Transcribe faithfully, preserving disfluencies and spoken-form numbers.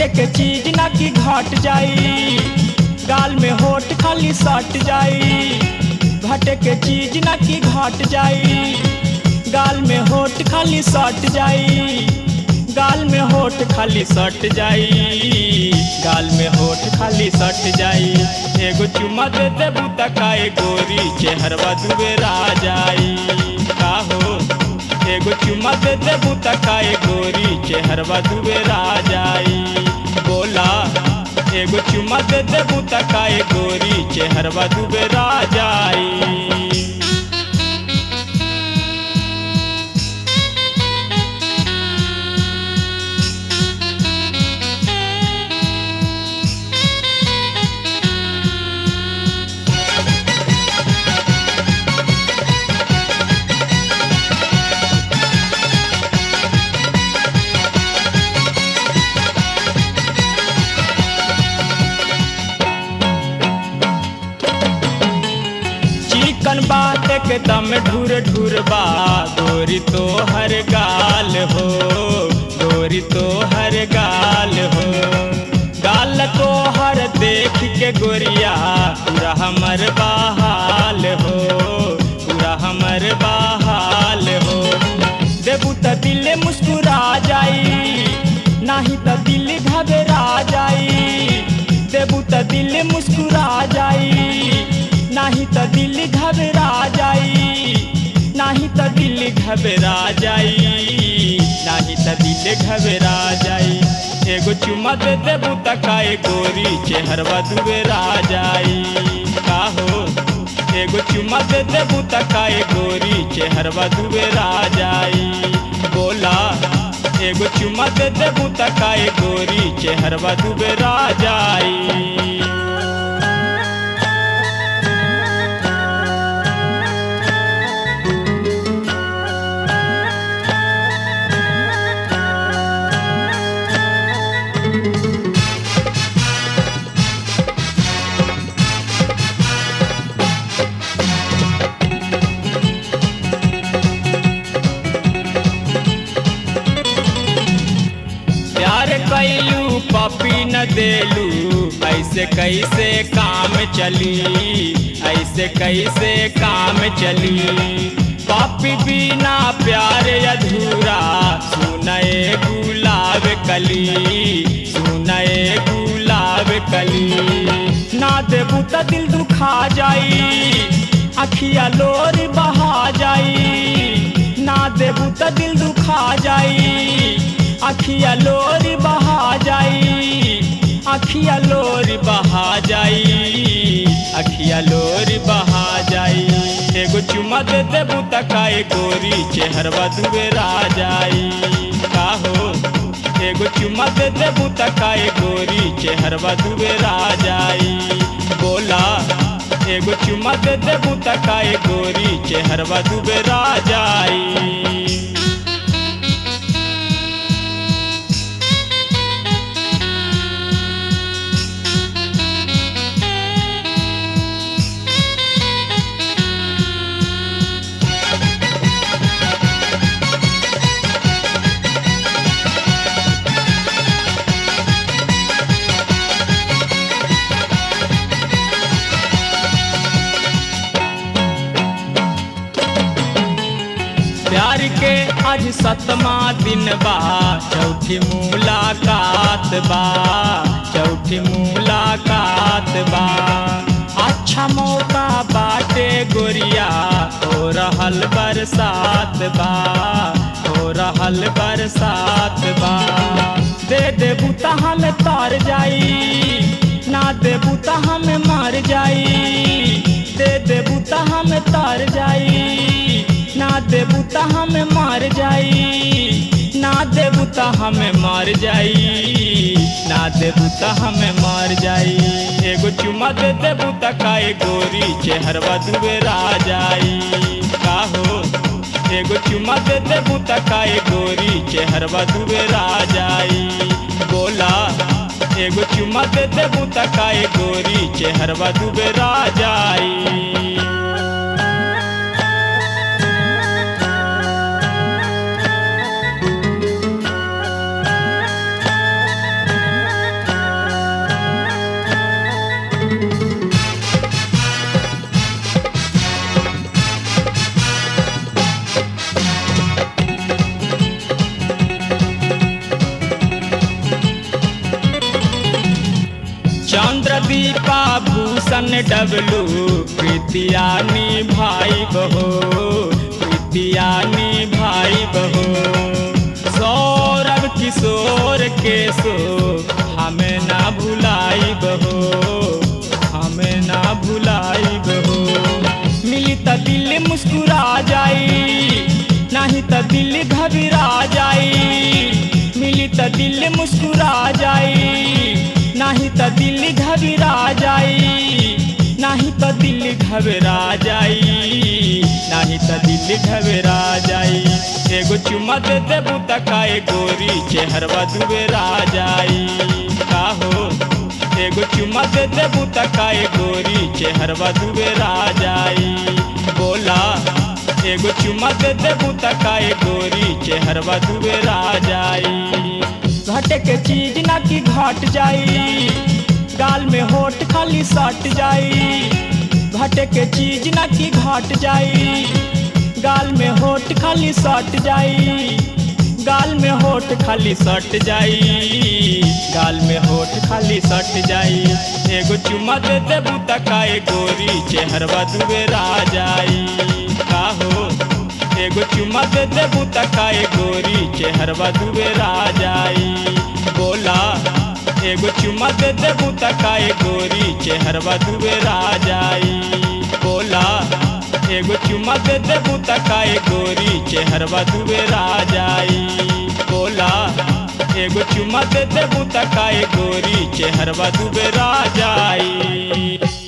घटे के चीज ना कि घट जाई, गाल में होठ खाली सट जाई। घटे के चीज ना कि घट जाई, गाल में होठ खाली सट जाई। गाल में होठ खाली सट जाई, गाल में होठ खाली सट जाई। एगो चुम्मा दे देबू त काए गोरी चेहरवा दुबेरा जाई। का हो एगो चुम्मा दे देबू त काए गोरी चेहरवा दुबेरा जाई। बोला एगो चुम्मा दे देबू त काए गोरी चेहरवा दुबेरा जाई। चिकन बात के दम ढूर ढूर बा, गोरी तो हर गाल हो, गोरी तो हर गाल हो। गाल तो हर देख के गोरिया पूरा हमर बहाल हो, पूरा हमर बहाल हो। देबू त दिल मुस्कुरा जाई, नाही त दिल घबरा जाई। देबू त दिल मुस्कुरा जाई, नाही त दिल घबरा जाई। नाही त दिल घबरा जाई, नाही त दिल घबरा जाई। एगो चुम्मा दे देबू त काए गोरी चेहरवा दुबेरा जाई। का हो एगो चुम्मा दे देबू त काए गोरी चेहरवा दुबेरा जाई। बोला एगो चुम्मा दे देबू त काए गोरी चेहरवा दुबेरा जाई। प्यार कैलू पपी न देलू, ऐसे कैसे काम चली, ऐसे कैसे काम चली। पपी बिना प्यार अधूरा, सुनए गुलाब कली, सुनए गुलाब कली। ना देबू त दिल दुखा जाई, अखिया लोर बहा जाई। ना देबू त दिल दुखा जाई, अखिया लोर बहा जाई। अखिया लोर बहा जाई, अखिया लोर बहा जाई। एगो चुम्मा दे देबू त काए गोरी चेहरवा दुबेरा जाई। का हो एगो चुम्मा दे देबू त काए गोरी चेहरवा दुबेरा जाई। बोला एगो चुम्मा दे देबू त काए गोरी चेहरवा दुबेरा जाई। प्यार के आज सतमा दिन बा, चौथी मुलाकात बा, चौथी मुलाकात बा। अच्छा मौका बाटे गोरिया, हो रहल बरसात बा, हो रहल बरसात बा। दे देबू त हम तार जाई, ना देबू त हम मर जाई। दे देबू त हम तार जाई, ना देबू त हम मर जाई। ना देबू त हम मर जाई, ना देबू त हम मर जाई। एगो चुम्मा दे देबू त काए गोरी चेहरवा दुबेरा जाई। का हो एगो चुम्मा दे देबू त काए गोरी चेहरवा दुबेरा जाई। बोला एगो चुम्मा दे देबू त काए गोरी चेहरवा दुबेरा जाई। डबलू प्रीतिया निभाई बहो, प्रीतिया निभाई बहो। सौरभ किशोर के सो हमें ना भुलाई बहो, हमें ना भुलाई बहो। मिली त दिल मुस्कुरा जाई, नहीं त दिल घबरा जाई। मिली त दिल मुस्कुरा जाई, नहीं त दिल घबरा जाई, नहीं त दिल घबरा जाई, नहीं त दिल घबरा जाई। एगो चुम्मा दे देबू त काए गोरी चेहरवा दुबेरा जाई। का हो एगो चुम्मा दे देबू त काए गोरी चेहरवा दुबेरा जाई। बोला एगो चुम्मा दे देबू त काए गोरी चेहरवा दुबेरा जाई। घटे के चीज ना कि घट जाई, गाल में होठ खाली सट जाई। घटे के चीज ना कि घट जाई, गाल में होठ खाली सट जाई। गाल में होठ खाली सट जाई, गाल में होठ खाली सट जाई। एगो चुम्मा दे देबू त काए गोरी चेहरवा दुबेरा जाई। का हो एगो चुम्मा दे देबू त काए गोरी चेहरवा दुबेरा जाई। बोला एगो चुम्मा दे देबू त काए गोरी चेहरवा दुबेरा जाई। बोला एगो चुम्मा दे देबू त काए गोरी चेहरवा दुबेरा जाई। बोला एगो चुम्मा दे देबू त काए गोरी चेहरवा दुबेरा जाई।